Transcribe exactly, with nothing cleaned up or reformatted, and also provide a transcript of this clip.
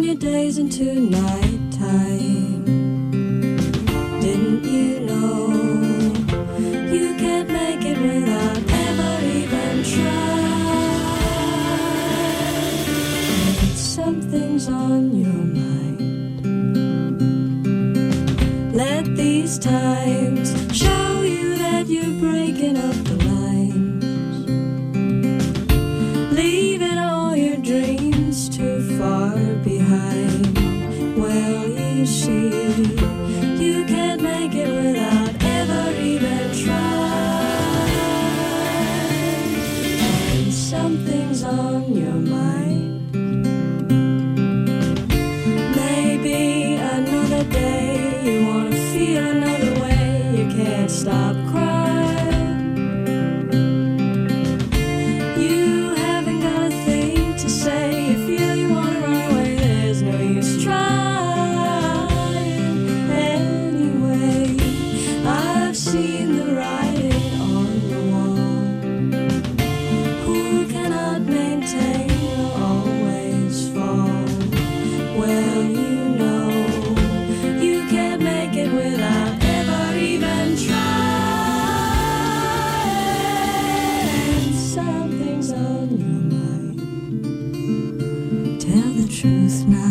your days into nighttime. Didn't you know you can't make it without ever even trying? Something's on your mind. Let these times show you that you're breaking up the lines, leaving all your dreams too far behind. Well, you see, you can't make it without ever even trying. And something's on your mind. Maybe another day you wanna feel another way. You can't stop crying. You haven't got a thing to say. You feel you wanna run away. There's no use trying anyway. I've seen the writing on the wall. Who cannot maintain will always fall. Well, you know you can't make it without ever even trying. Something's on your mind. Tell the truth now.